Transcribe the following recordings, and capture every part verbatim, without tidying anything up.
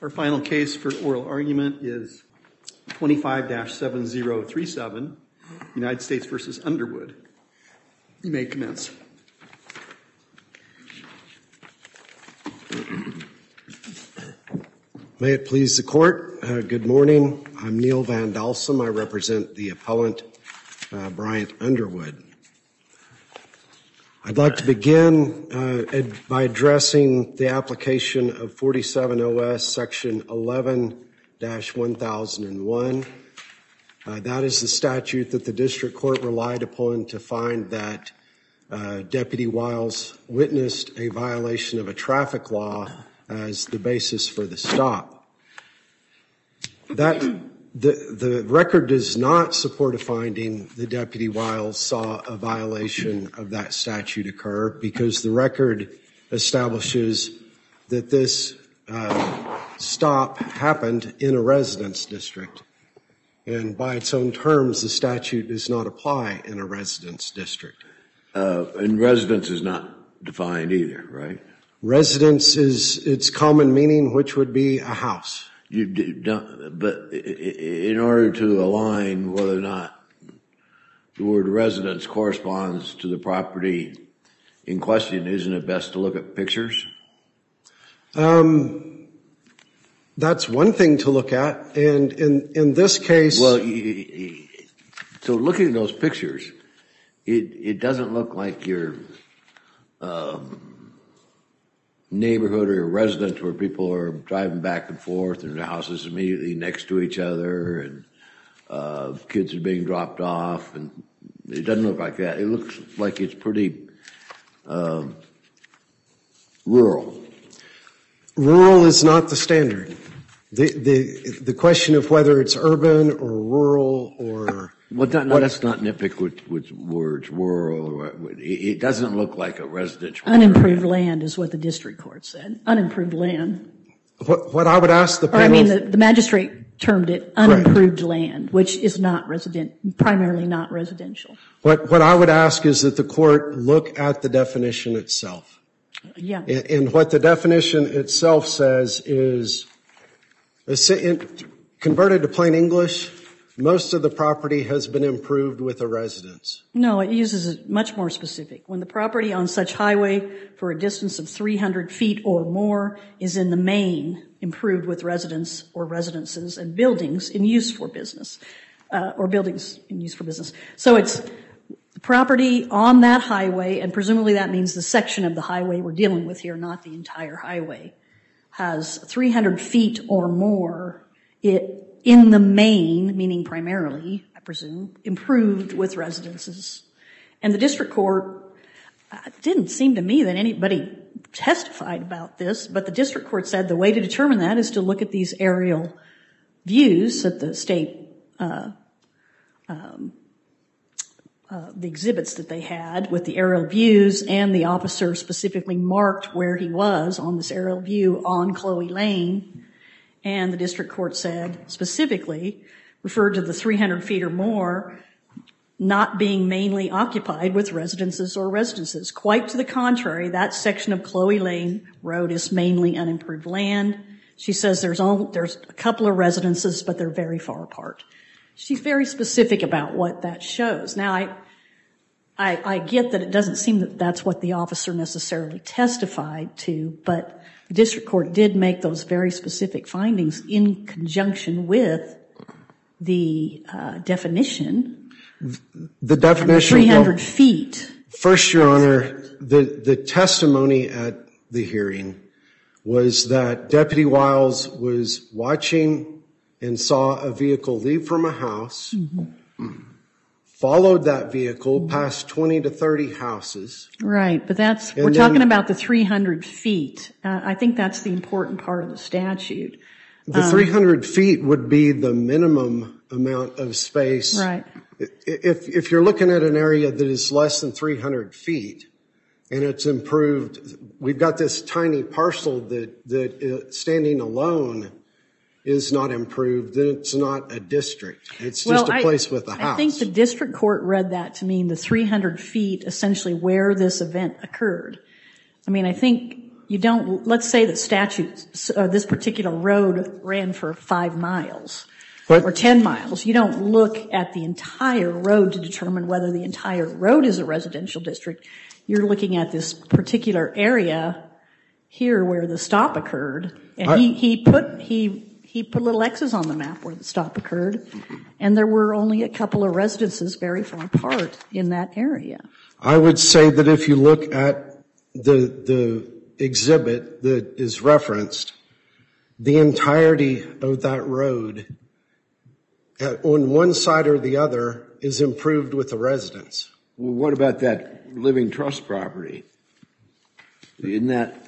Our final case for oral argument is twenty-five dash seven zero three seven, United States v. Underwood. You may commence. May it please the court. Uh, good morning. I'm Neil Van Dalsum. I represent the appellant, uh, Bryant Underwood. I'd like to begin uh, ad- by addressing the application of forty-seven O S section eleven dash one thousand one. Uh, that is the statute that the district court relied upon to find that uh, Deputy Wiles witnessed a violation of a traffic law as the basis for the stop. That the the record does not support a finding that Deputy Wiles saw a violation of that statute occur, because the record establishes that this uh, stop happened in a residence district. And by its own terms, the statute does not apply in a residence district. Uh, and residence is not defined either, right? Residence is its common meaning, which would be a house. You don't, but in order to align whether or not the word residence corresponds to the property in question, isn't it best to look at pictures? Um, that's one thing to look at, and in in this case, well, so looking at those pictures, it it doesn't look like your um, neighborhood or your residence where people are driving back and forth and the houses immediately next to each other and uh, kids are being dropped off, and it doesn't look like that. It looks like it's pretty um, rural. Rural is not the standard. The the the question of whether it's urban or rural or well, not, no, let's not nitpick with, with words, rural. Or, it, it doesn't look like a residential unimproved area. land is what the district court said. Unimproved land. What, what I would ask the panel, or I mean, the, the magistrate termed it unimproved Correct. land, which is not resident, primarily not residential. What what I would ask is that the court look at the definition itself. Yeah. And, and what the definition itself says is, converted to plain English, most of the property has been improved with a residence. No, it uses it much more specific. When the property on such highway for a distance of three hundred feet or more is in the main improved with residence or residences and buildings in use for business, uh, or buildings in use for business. So it's the property on that highway, and presumably that means the section of the highway we're dealing with here, not the entire highway, has three hundred feet or more it in the main, meaning primarily, I presume, improved with residences. And the district court, uh, didn't seem to me that anybody testified about this, but the district court said the way to determine that is to look at these aerial views that the state, uh, um, uh, the exhibits that they had with the aerial views, and the officer specifically marked where he was on this aerial view on Chloe Lane. And the district court said, specifically, referred to the three hundred feet or more not being mainly occupied with residences or residences. Quite to the contrary, that section of Chloe Lane Road is mainly unimproved land. She says there's only, there's a couple of residences, but they're very far apart. She's very specific about what that shows. Now, I, I, I get that it doesn't seem that that's what the officer necessarily testified to, but the district court did make those very specific findings in conjunction with the uh, definition. The definition. three hundred well, feet. First, Your Honor, the, the testimony at the hearing was that Deputy Wiles was watching and saw a vehicle leave from a house, mm-hmm. followed that vehicle past twenty to thirty houses. Right, but that's, we're then, talking about the three hundred feet. Uh, I think that's the important part of the statute. The um, three hundred feet would be the minimum amount of space. Right. If, if you're looking at an area that is less than three hundred feet and it's improved, we've got this tiny parcel that, that uh, standing alone is not improved, then it's not a district. It's just well, a place I, with a house. I think the district court read that to mean the three hundred feet essentially where this event occurred. I mean, I think You don't, let's say that statute, uh, this particular road ran for five miles But- or ten miles. You don't look at the entire road to determine whether the entire road is a residential district. You're looking at this particular area here where the stop occurred. And I- he, he put, he, he put little X's on the map where the stop occurred. And there were only a couple of residences very far apart in that area. I would say that if you look at the, the exhibit that is referenced, the entirety of that road at, on one side or the other is improved with the residence. Well, what about that living trust property? Isn't that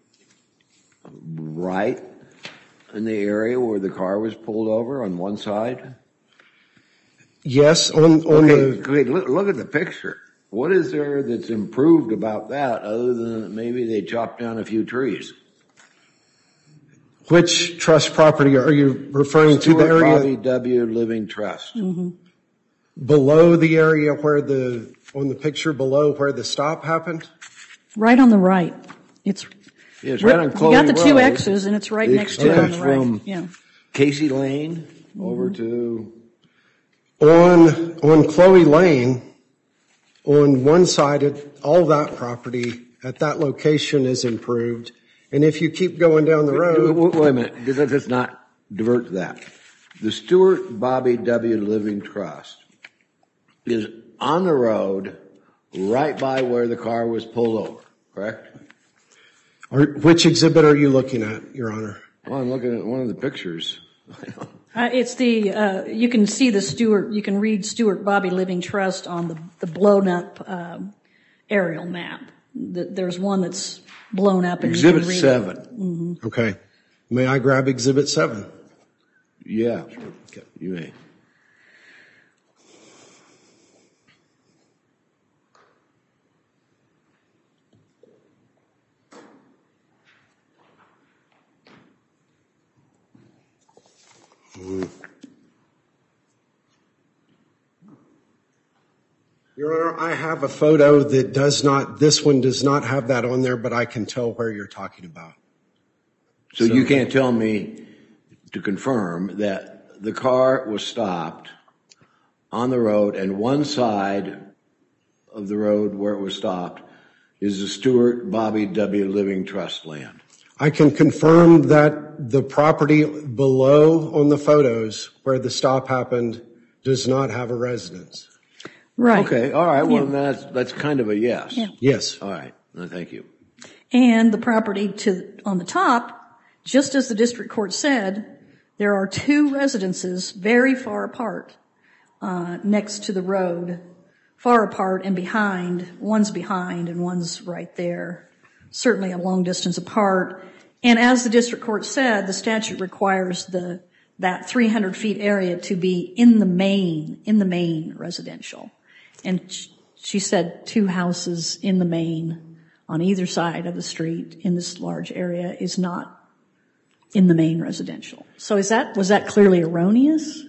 right in the area where the car was pulled over on one side? Yes, on, on Okay, the, okay, look, look at the picture. What is there that's improved about that other than maybe they chopped down a few trees? which trust property are you referring to? The Stuart area Bobby W. Living Trust. Mm-hmm. below the area where the, on the picture below where the stop happened? Right on the right. It's, Yeah, it's right on you Chloe got the two Road. X's and it's right It next to it on the extends right. from Yeah. Casey Lane over to, On, on Chloe Lane, on one side, it- all that property at that location is improved. And if you keep going down the road, wait, wait a minute, let's let's not divert to that. The Stuart Bobby W. Living Trust is on the road right by where the car was pulled over, correct? or which exhibit are you looking at, Your Honor? Well, I'm looking at one of the pictures. Uh, it's the, uh, you can see the Stewart, you can read Stuart Bobby Living Trust on the, the blown up, um, aerial map. The, there's one that's blown up and Exhibit you can read seven. It. Okay. May I grab exhibit seven? Yeah, you may. Your Honor, I have a photo that does not, this one does not have that on there, but I can tell where you're talking about. So you can't tell me to confirm that the car was stopped on the road and one side of the road where it was stopped is the Stuart Bobby W. Living Trust land? I can confirm that the property below on the photos where the stop happened does not have a residence. Right. Okay, all right, well, Yeah. that's, that's kind of a yes. Yeah. Yes. All right, no, thank you. And the property to, on the top, just as the district court said, there are two residences very far apart, uh, next to the road, far apart and behind. One's behind and one's right there, certainly a long distance apart. And as the district court said, the statute requires the, that three hundred feet area to be in the main, in the main residential. And she said two houses in the main on either side of the street in this large area is not in the main residential. So is that, was that clearly erroneous?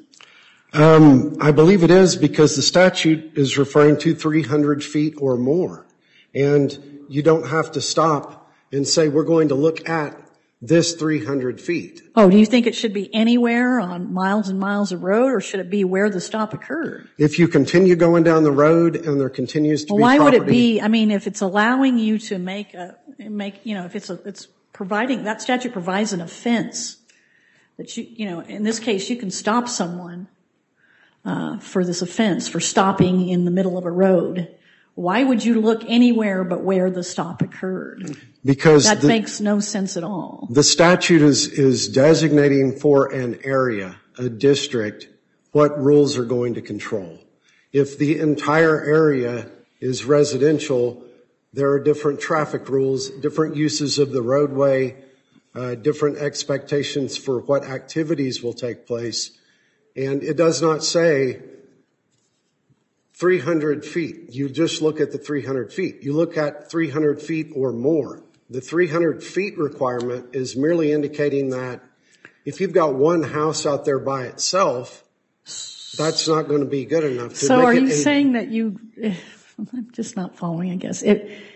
Um, I believe it is because the statute is referring to three hundred feet or more. And you don't have to stop and say, we're going to look at this three hundred feet. Oh, do you think it should be anywhere on miles and miles of road, or should it be where the stop occurred? If you continue going down the road and there continues to Well, be why property. would it be, I mean, if it's allowing you to make a, make, you know, if it's a, it's providing, that statute provides an offense that you, you know, in this case, you can stop someone, uh, for this offense, for stopping in the middle of a road. Why would you look anywhere but where the stop occurred? Because That the, makes no sense at all. the statute is, is designating for an area, a district, what rules are going to control. If the entire area is residential, there are different traffic rules, different uses of the roadway, uh, different expectations for what activities will take place. And it does not say three hundred feet. You just look at the three hundred feet. You look at three hundred feet or more. The three hundred feet requirement is merely indicating that if you've got one house out there by itself, that's not going to be good enough to So make are it you a- saying that you, I'm just not following, I guess. If,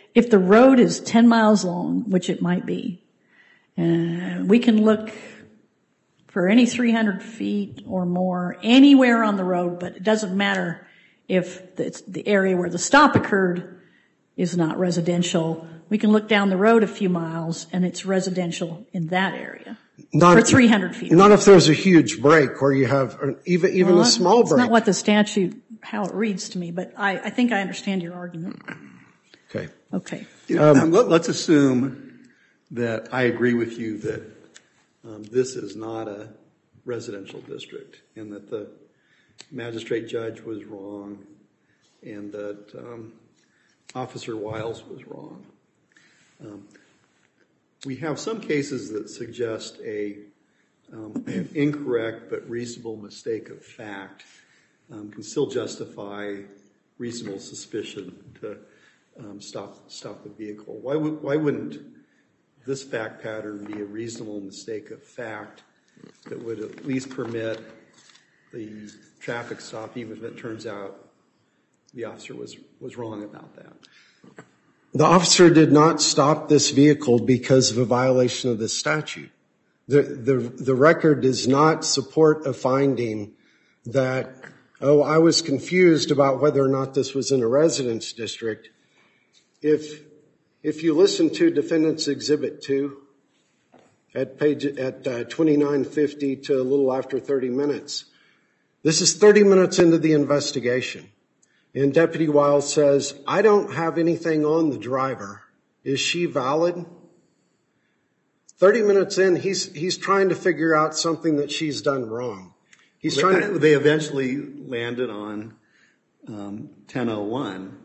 if the road is ten miles long, which it might be, uh, we can look for any three hundred feet or more anywhere on the road, but it doesn't matter if the, the area where the stop occurred is not residential. We can look down the road a few miles and it's residential in that area Not, for three hundred feet. Not if there's a huge break where you have an, even even well, a small it's break. It's not what the statute, how it reads to me, but I, I think I understand your argument. Okay. Okay. Um, let, let's assume that I agree with you that um, this is not a residential district and that the magistrate judge was wrong and that um, Officer Wiles was wrong. Um, we have some cases that suggest a um, an incorrect but reasonable mistake of fact um, can still justify reasonable suspicion to um, stop stop the vehicle. Why would why wouldn't this fact pattern be a reasonable mistake of fact that would at least permit the traffic stop, even if it turns out the officer was was wrong about that? The officer did not stop this vehicle because of a violation of the statute. The, the, the record does not support a finding that, oh, I was confused about whether or not this was in a residence district. If, if you listen to Defendant's Exhibit two at page, at uh, twenty-nine fifty to a little after thirty minutes, this is thirty minutes into the investigation. And Deputy Wiles says, I don't have anything on the driver. Is she valid? thirty minutes in, he's he's trying to figure out something that she's done wrong. He's well, trying to... They eventually landed on um, ten oh one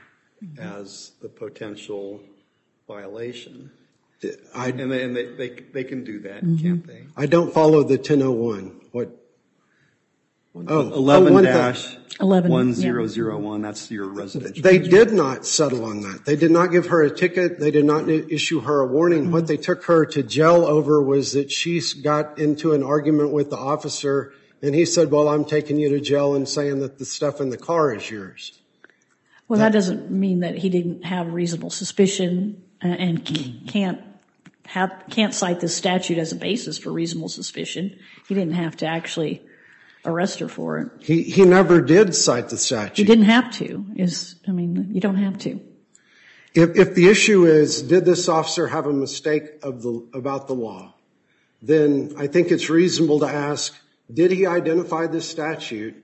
as the potential violation. I, and they, and they, they, they can do that, mm-hmm. can't they? I don't follow the ten oh one. What? Oh, eleven dash one zero zero one, that's your residential. They did not settle on that. They did not give her a ticket. They did not issue her a warning. Mm-hmm. What they took her to jail over was that she got into an argument with the officer, and he said, well, I'm taking you to jail and saying that the stuff in the car is yours. Well, that, that doesn't mean that he didn't have reasonable suspicion and can't have, can't cite this statute as a basis for reasonable suspicion. He didn't have to actually arrest her for it. He he never did cite the statute. He didn't have to. Is I mean, you don't have to. If if the issue is, did this officer have a mistake of the about the law, then I think it's reasonable to ask, did he identify this statute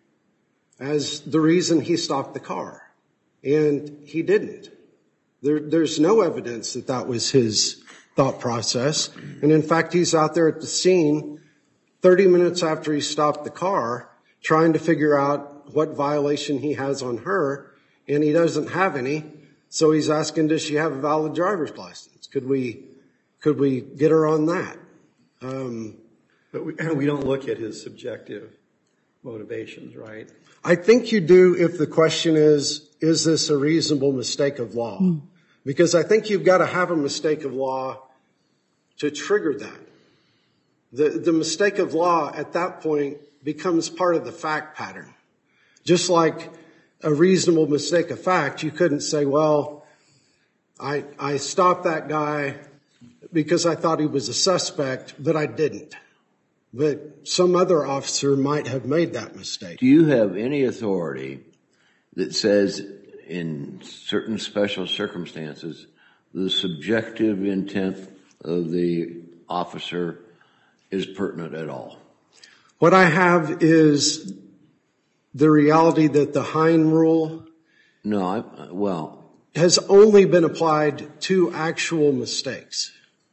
as the reason he stopped the car? And he didn't. There there's no evidence that that was his thought process. And in fact, he's out there at the scene thirty minutes after he stopped the car, trying to figure out what violation he has on her, and he doesn't have any. So he's asking, does she have a valid driver's license? Could we, could we get her on that? Um, but we, we don't look at his subjective motivations, right? I think you do if the question is, is this a reasonable mistake of law? Mm. Because I think you've got to have a mistake of law to trigger that. The, the mistake of law at that point becomes part of the fact pattern. Just like a reasonable mistake of fact, you couldn't say, well, I, I stopped that guy because I thought he was a suspect, but I didn't. But some other officer might have made that mistake. Do you have any authority that says in certain special circumstances, the subjective intent of the officer is pertinent at all? What I have is the reality that the Hine rule no, I, well, has only been applied to actual mistakes.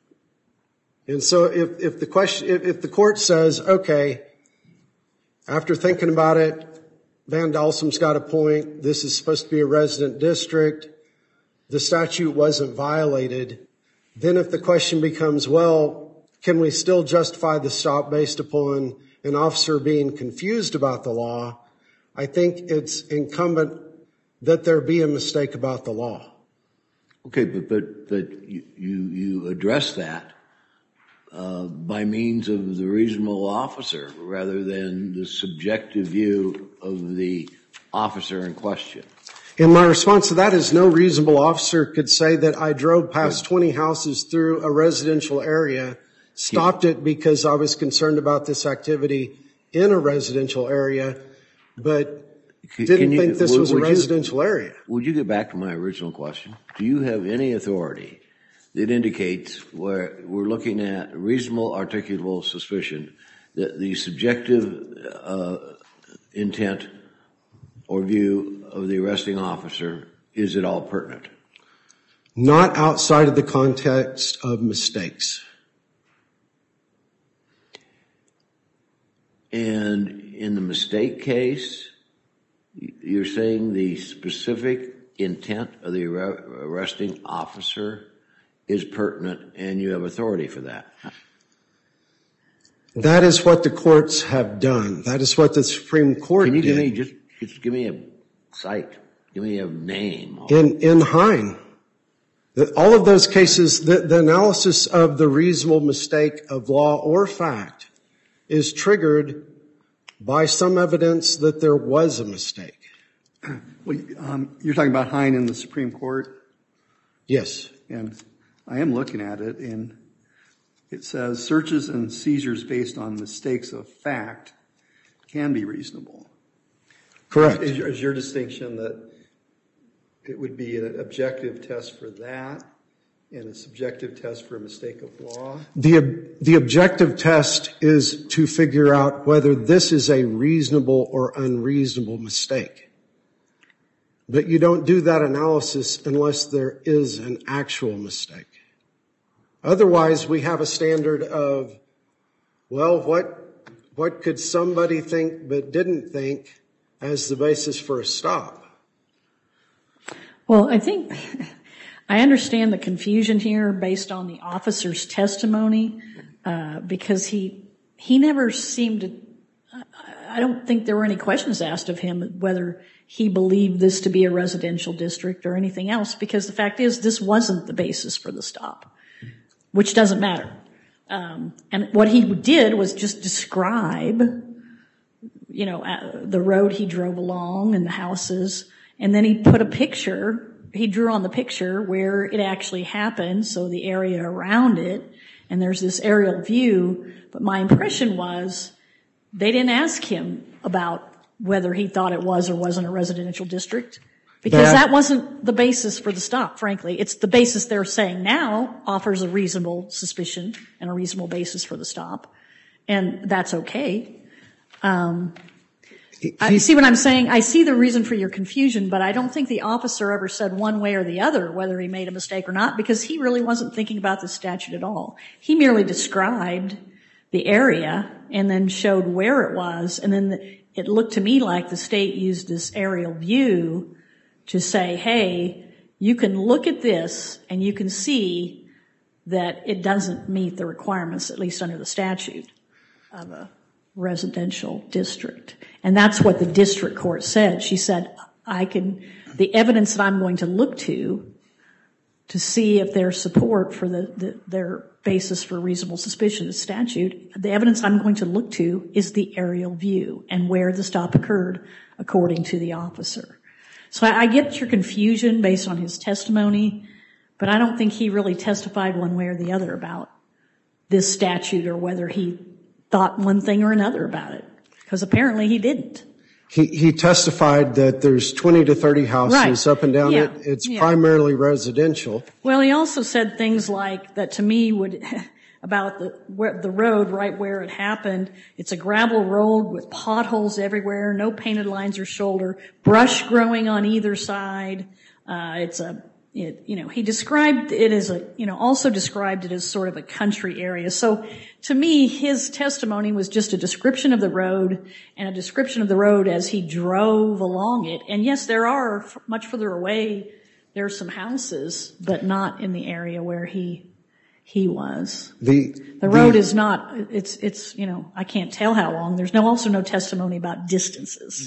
And so if, if the question, if, if the court says, okay, after thinking about it, Van Dalsem's got a point, this is supposed to be a resident district, the statute wasn't violated, then if the question becomes, well, can we still justify the stop based upon an officer being confused about the law? I think it's incumbent that there be a mistake about the law. Okay, but but but you you, you address that uh, by means of the reasonable officer rather than the subjective view of the officer in question. And my response to that is no reasonable officer could say that I drove past twenty houses through a residential area, stopped it because I was concerned about this activity in a residential area, but Can- didn't can you- think this would- was a would you- residential area. Would you get back to my original question? Do you have any authority that indicates where we're looking at reasonable articulable suspicion that the subjective uh, intent or view of the arresting officer is at all pertinent? Not outside of the context of mistakes. And in the mistake case, you're saying the specific intent of the arresting officer is pertinent and you have authority for that? That is what the courts have done. That is what the Supreme Court Can you did. give me just, just give me a site, give me a name? In, in Hine, the, all of those cases, the, the analysis of the reasonable mistake of law or fact is triggered by some evidence that there was a mistake. Well, um, you're talking about Hine in the Supreme Court, Yes. and I am looking at it, and it says searches and seizures based on mistakes of fact can be reasonable. Correct. Is your, is your distinction that it would be an objective test for that and a subjective test for a mistake of law? The, the objective test is to figure out whether this is a reasonable or unreasonable mistake. But you don't do that analysis unless there is an actual mistake. Otherwise, we have a standard of, well, what, what could somebody think but didn't think as the basis for a stop? Well, I think I understand the confusion here based on the officer's testimony, uh, because he he never seemed to. I don't think there were any questions asked of him whether he believed this to be a residential district or anything else, because the fact is this wasn't the basis for the stop, which doesn't matter. Um, and what he did was just describe, you know, uh, the road he drove along and the houses, and then he put a picture, he drew on the picture where it actually happened, so the area around it, and there's this aerial view. But my impression was they didn't ask him about whether he thought it was or wasn't a residential district, because that, that wasn't the basis for the stop, frankly. It's the basis they're saying now offers a reasonable suspicion and a reasonable basis for the stop, and that's okay. Um, I see what I'm saying. I see the reason for your confusion, but I don't think the officer ever said one way or the other whether he made a mistake or not, because he really wasn't thinking about the statute at all. He merely described the area and then showed where it was, and then the, it looked to me like the state used this aerial view to say, hey, you can look at this and you can see that it doesn't meet the requirements, at least under the statute, of a residential district. And that's what the district court said. She said, I can, the evidence that I'm going to look to to see if there's support for the, the their basis for reasonable suspicion of statute, the evidence I'm going to look to is the aerial view and where the stop occurred according to the officer. So I, I get your confusion based on his testimony, but I don't think he really testified one way or the other about this statute or whether he thought one thing or another about it, because apparently he didn't. He, he testified that there's twenty to thirty houses Right. up and down Yeah. it. It's Yeah. primarily residential. Well, he also said things like that to me would about the where, the road right where it happened. It's a gravel road with potholes everywhere, no painted lines or shoulder, brush growing on either side. Uh, it's a It, you know, he described it as a, you know, also described it as sort of a country area. So to me, his testimony was just a description of the road and a description of the road as he drove along it. And yes, there are, much further away, there are some houses, but not in the area where he, he was. The, the road the, is not, it's, it's, you know, I can't tell how long. There's no, also no testimony about distances.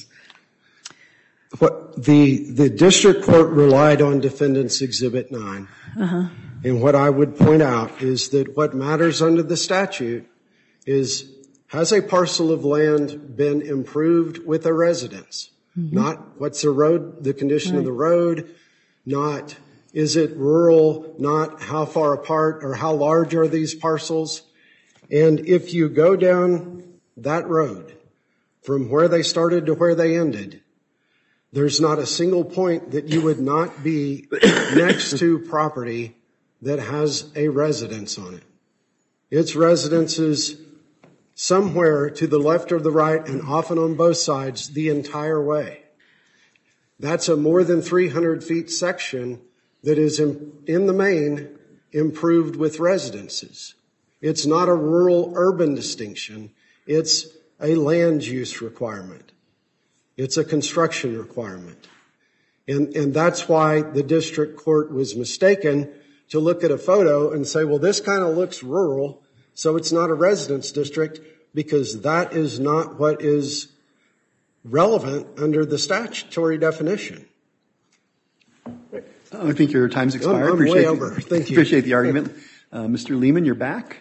What the the district court relied on Defendant's Exhibit nine, uh-huh. And what I would point out is that what matters under the statute is, has a parcel of land been improved with a residence? Mm-hmm. Not what's the road, the condition right. of the road, not is it rural, not how far apart or how large are these parcels. And if you go down that road from where they started to where they ended, there's not a single point that you would not be next to property that has a residence on it. It's residences somewhere to the left or the right and often on both sides the entire way. That's a more than three hundred feet section that is in, in the main improved with residences. It's not a rural-urban distinction. It's a land use requirement. It's a construction requirement. And, and that's why the district court was mistaken to look at a photo and say, well, this kind of looks rural, so it's not a residence district, because that is not what is relevant under the statutory definition. I think your time's expired. I'm, I'm appreciate way over. Thank you. Appreciate the argument. Uh, Mister Lehman, you're back.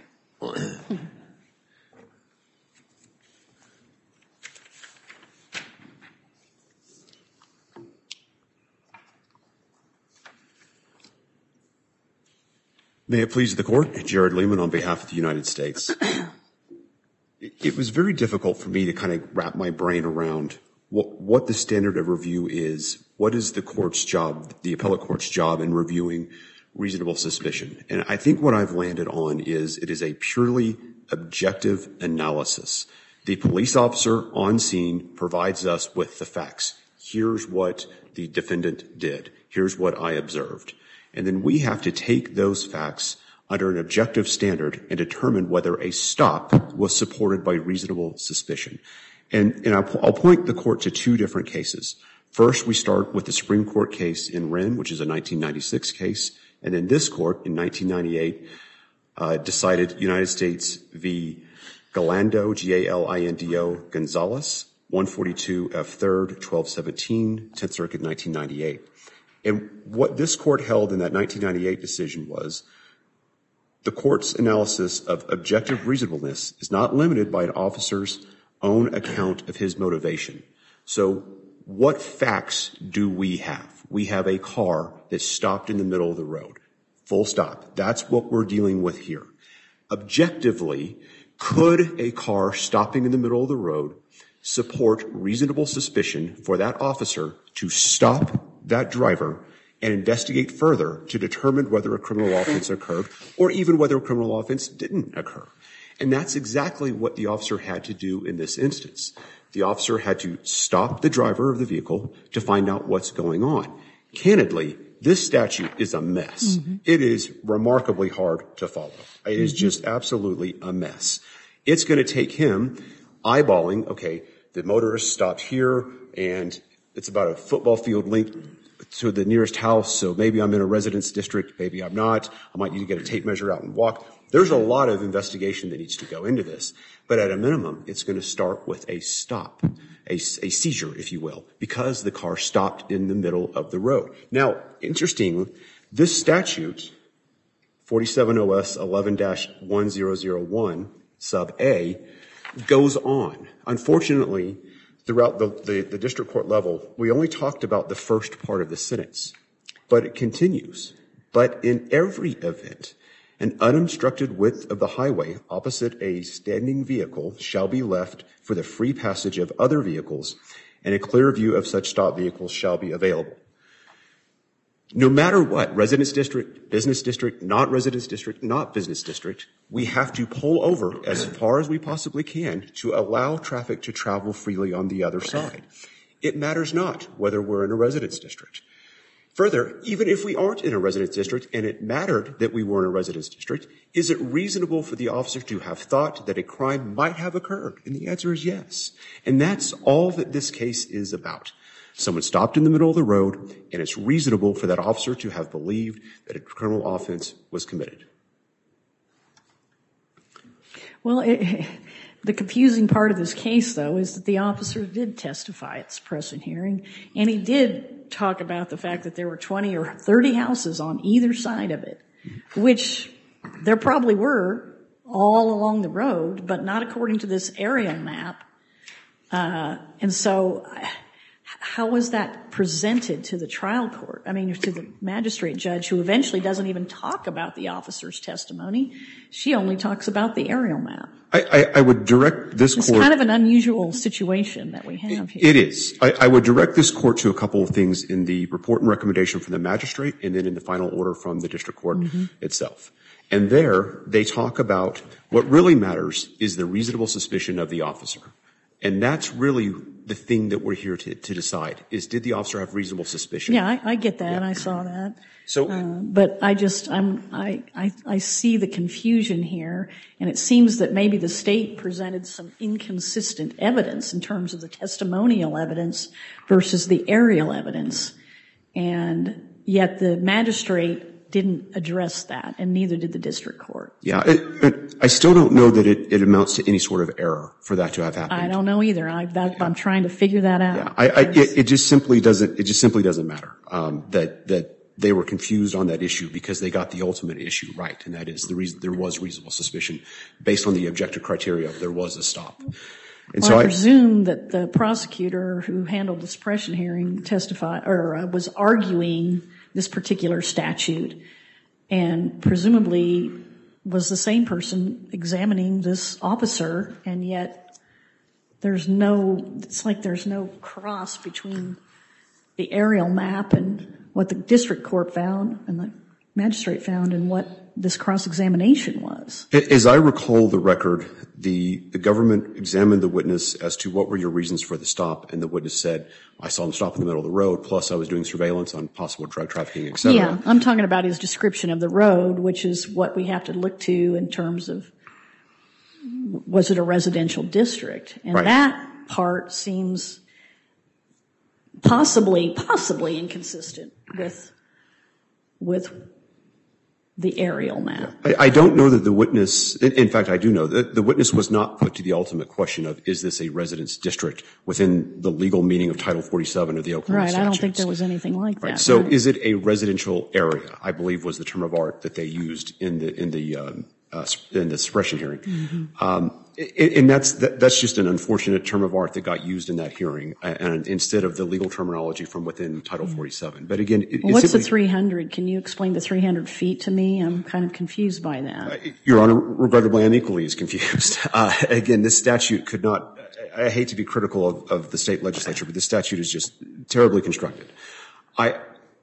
May it please the court, Jared Lehman on behalf of the United States. It was very difficult for me to kind of wrap my brain around what, what the standard of review is. What is the court's job, the appellate court's job in reviewing reasonable suspicion? And I think what I've landed on is it is a purely objective analysis. The police officer on scene provides us with the facts. Here's what the defendant did. Here's what I observed. And then we have to take those facts under an objective standard and determine whether a stop was supported by reasonable suspicion. And, and I'll, I'll point the court to two different cases. First, we start with the Supreme Court case in Wren, which is a nineteen ninety-six case. And then this court in nineteen ninety-eight uh, decided United States v. Galando, G A L I N D O, Gonzalez, one forty-two F third, twelve seventeen, tenth Circuit, nineteen ninety-eight. And what this court held in that nineteen ninety-eight decision was the court's analysis of objective reasonableness is not limited by an officer's own account of his motivation. So what facts do we have? We have a car that stopped in the middle of the road. Full stop. That's what we're dealing with here. Objectively, could a car stopping in the middle of the road support reasonable suspicion for that officer to stop that driver and investigate further to determine whether a criminal offense occurred or even whether a criminal offense didn't occur? And that's exactly what the officer had to do in this instance. The officer had to stop the driver of the vehicle to find out what's going on. Candidly, this statute is a mess. Mm-hmm. It is remarkably hard to follow. It mm-hmm. is just absolutely a mess. It's going to take him eyeballing, okay, the motorist stopped here and it's about a football field length to the nearest house, so maybe I'm in a residence district, maybe I'm not. I might need to get a tape measure out and walk. There's a lot of investigation that needs to go into this, but at a minimum, it's going to start with a stop, a, a seizure, if you will, because the car stopped in the middle of the road. Now, interesting, this statute, forty-seven O S eleven dash one thousand one, sub A, goes on. Unfortunately, throughout the, the, the district court level, we only talked about the first part of the sentence, but it continues. But in every event, an unobstructed width of the highway opposite a standing vehicle shall be left for the free passage of other vehicles, and a clear view of such stopped vehicles shall be available. No matter what, residence district, business district, not residence district, not business district, we have to pull over as far as we possibly can to allow traffic to travel freely on the other side. It matters not whether we're in a residence district. Further, even if we aren't in a residence district and it mattered that we were in a residence district, is it reasonable for the officer to have thought that a crime might have occurred? And the answer is yes. And that's all that this case is about. Someone stopped in the middle of the road, and it's reasonable for that officer to have believed that a criminal offense was committed. Well, it, the confusing part of this case, though, is that the officer did testify at the suppression hearing, and he did talk about the fact that there were twenty or thirty houses on either side of it, which there probably were all along the road, but not according to this aerial map. Uh, and so how was that presented to the trial court? I mean, to the magistrate judge, who eventually doesn't even talk about the officer's testimony. She only talks about the aerial map. I, I, I would direct this It's court. kind of an unusual situation that we have here. It is. I, I would direct this court to a couple of things in the report and recommendation from the magistrate and then in the final order from the district court mm-hmm. itself. And there, they talk about what really matters is the reasonable suspicion of the officer. And that's really the thing that we're here to, to decide, is did the officer have reasonable suspicion? Yeah, I, I get that. Yeah. I saw that. So, uh, but I just, I'm, I, I, I see the confusion here, and it seems that maybe the state presented some inconsistent evidence in terms of the testimonial evidence versus the aerial evidence. And yet the magistrate didn't address that, and neither did the district court. Yeah, it, it, I still don't know that it, it amounts to any sort of error for that to have happened. I don't know either. I, that, yeah. I'm trying to figure that out. Yeah, I, I, it, it just simply doesn't. It just simply doesn't matter um, that that they were confused on that issue because they got the ultimate issue right, and that is the reason there was reasonable suspicion based on the objective criteria. There was a stop. And well, so I, I presume that the prosecutor who handled the suppression hearing testified or uh, was arguing this particular statute, and presumably was the same person examining this officer, and yet there's no, it's like there's no cross between the aerial map and what the district court found and the magistrate found and what this cross-examination was. As I recall the record, the, the government examined the witness as to what were your reasons for the stop, and the witness said, I saw him stop in the middle of the road, plus I was doing surveillance on possible drug trafficking, et cetera. Yeah, I'm talking about his description of the road, which is what we have to look to in terms of, was it a residential district? And right. that part seems possibly, possibly inconsistent with, with the aerial map. I, I don't know that the witness, in, in fact, I do know that the witness was not put to the ultimate question of, is this a residence district within the legal meaning of Title forty-seven of the Oklahoma Right, statutes. I don't think there was anything like that. Right. So right. is it a residential area, I believe was the term of art that they used in the, in the, um, uh, in the suppression hearing. Mm-hmm. Um, and that's, that, that's just an unfortunate term of art that got used in that hearing, and instead of the legal terminology from within Title forty-seven. But again, it, well, what's simply, the three hundred? Can you explain the three hundred feet to me? I'm kind of confused by that. Uh, Your Honor, regrettably, I'm equally as confused. Uh, again, this statute could not, I, I hate to be critical of, of the state legislature, but this statute is just terribly constructed. I,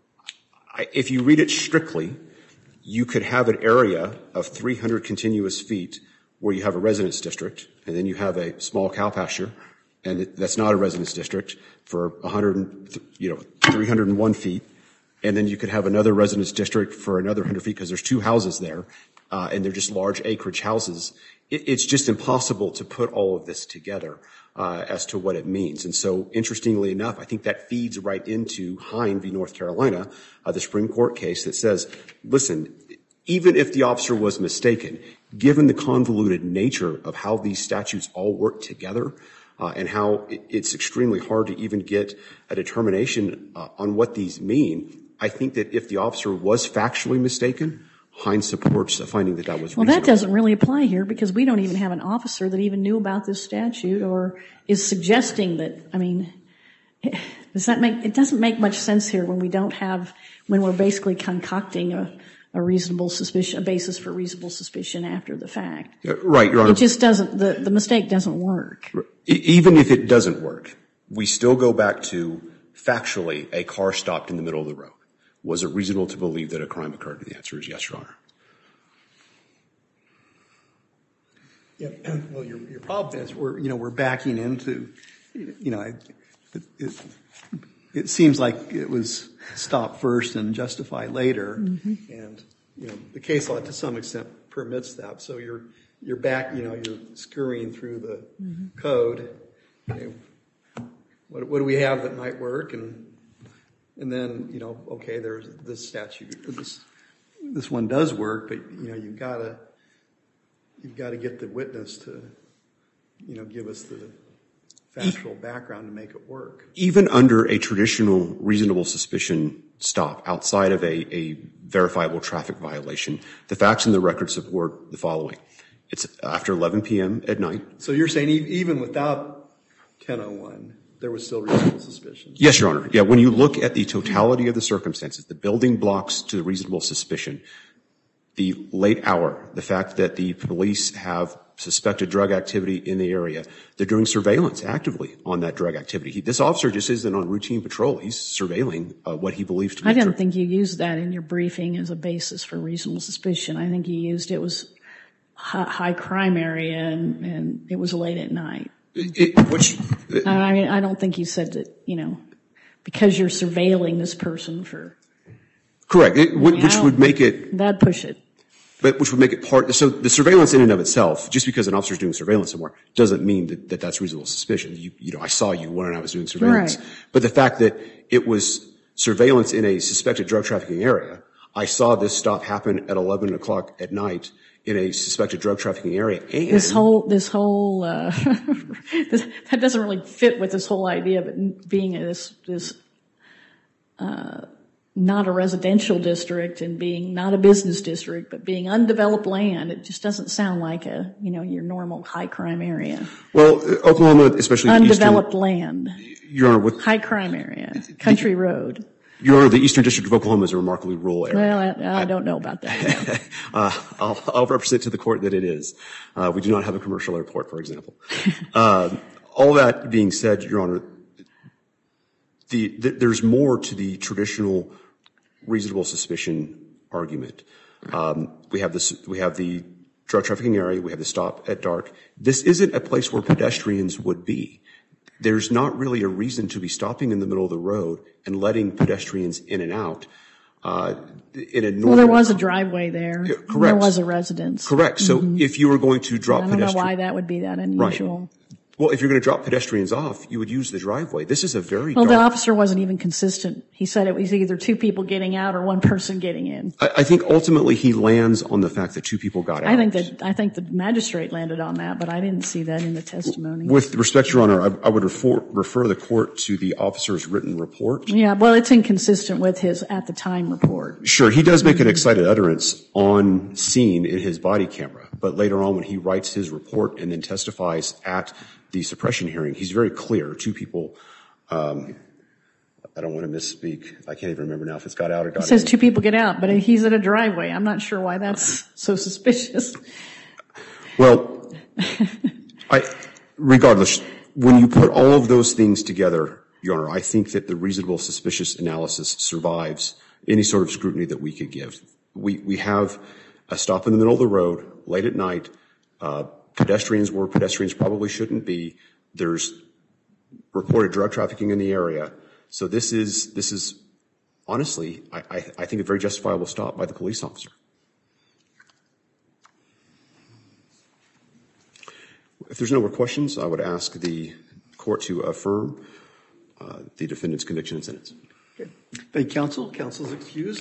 I, if you read it strictly, you could have an area of three hundred continuous feet where you have a residence district, and then you have a small cow pasture, and it, that's not a residence district for one hundred, you know, three hundred one feet, and then you could have another residence district for another one hundred feet because there's two houses there, uh, and they're just large acreage houses. It, it's just impossible to put all of this together uh, as to what it means. And so, interestingly enough, I think that feeds right into Hine v. North Carolina, uh, the Supreme Court case that says, listen, even if the officer was mistaken, given the convoluted nature of how these statutes all work together, uh, and how it, it's extremely hard to even get a determination uh, on what these mean, I think that if the officer was factually mistaken, Hine supports the finding that that was well, reasonable. that doesn't really apply here because we don't even have an officer that even knew about this statute or is suggesting that, I mean, does that make, it doesn't make much sense here when we don't have, when we're basically concocting a, a reasonable suspicion, a basis for reasonable suspicion after the fact. Yeah, right, Your Honor. It just doesn't, the, the mistake doesn't work. Even if it doesn't work, we still go back to factually a car stopped in the middle of the road. Was it reasonable to believe that a crime occurred? And the answer is yes, Your Honor. Yeah, well, your, your problem is we're, you know, we're backing into, you know, it, it, it seems like it was stop first and justify later. Mm-hmm. And, you know, the case law to some extent permits that. So you're, you're back, you know, you're scurrying through the mm-hmm. code. You know, what, what do we have that might work? And, and then, you know, okay, there's this statute, this, this one does work, but, you know, you've got to, you've got to get the witness to, you know, give us the factual background to make it work. Even under a traditional reasonable suspicion stop outside of a, a verifiable traffic violation, the facts in the record support the following. It's after eleven p.m. at night. So you're saying even without ten oh one, there was still reasonable suspicion. Yes, Your Honor. Yeah, when you look at the totality of the circumstances, the building blocks to the reasonable suspicion, the late hour, the fact that the police have suspected drug activity in the area, they're doing surveillance actively on that drug activity. He, this officer just isn't on routine patrol. He's surveilling uh, what he believes to be I didn't true. think you used that in your briefing as a basis for reasonable suspicion. I think you used it was high, high crime area and, and it was late at night. It, which, I mean, I don't think you said that, you know, because you're surveilling this person for. correct, it, I mean, which would make it. That'd push it. But which would make it part, so the surveillance in and of itself, just because an officer's doing surveillance somewhere, doesn't mean that, that that's reasonable suspicion. You, you know, I saw you when I was doing surveillance. Right. But the fact that it was surveillance in a suspected drug trafficking area, I saw this stop happen at eleven o'clock at night in a suspected drug trafficking area. And This whole, this whole, uh, this, that doesn't really fit with this whole idea of it being a, this, this, uh, not a residential district and being not a business district, but being undeveloped land. It just doesn't sound like a, you know, your normal high crime area. Well, Oklahoma, especially the Undeveloped eastern, land. Your Honor, with, High crime area. Country road. Your Honor, the Eastern District of Oklahoma is a remarkably rural area. Well, I, I don't know about that. uh, I'll, I'll represent to the court that it is. Uh, we do not have a commercial airport, for example. uh, all that being said, Your Honor, the, the, there's more to the traditional reasonable suspicion argument. Um, we have this, we have the drug trafficking area, we have the stop at dark. This isn't a place where pedestrians would be. There's not really a reason to be stopping in the middle of the road and letting pedestrians in and out. Uh, in a normal, Well, there was a driveway there. Yeah, correct. There was a residence. Correct. So Mm-hmm. if you were going to drop I don't know pedestrians, why that would be that unusual. well, if you're going to drop pedestrians off, you would use the driveway. This is a very Well, the dark. officer wasn't even consistent. He said it was either two people getting out or one person getting in. I, I think ultimately he lands on the fact that two people got out. I think that, I think the magistrate landed on that, but I didn't see that in the testimony. With respect, Your Honor, I, I would refer, refer the court to the officer's written report. Yeah, well, it's inconsistent with his at the time report. Sure, he does make an excited utterance on scene in his body camera, but later on when he writes his report and then testifies at the suppression hearing, he's very clear. Two people, um, I don't want to misspeak. I can't even remember now if it's got out or got It says in. two people get out, but he's at a driveway. I'm not sure why that's so suspicious. Well, I, regardless, when you put all of those things together, Your Honor, I think that the reasonable suspicious analysis survives any sort of scrutiny that we could give. We, we have a stop in the middle of the road, late at night, uh, pedestrians where pedestrians probably shouldn't be. There's reported drug trafficking in the area. So this is, this is honestly, I, I, I think a very justifiable stop by the police officer. If there's no more questions, I would ask the court to affirm uh, the defendant's conviction and sentence. Okay. Thank you, counsel. Counsel is excused.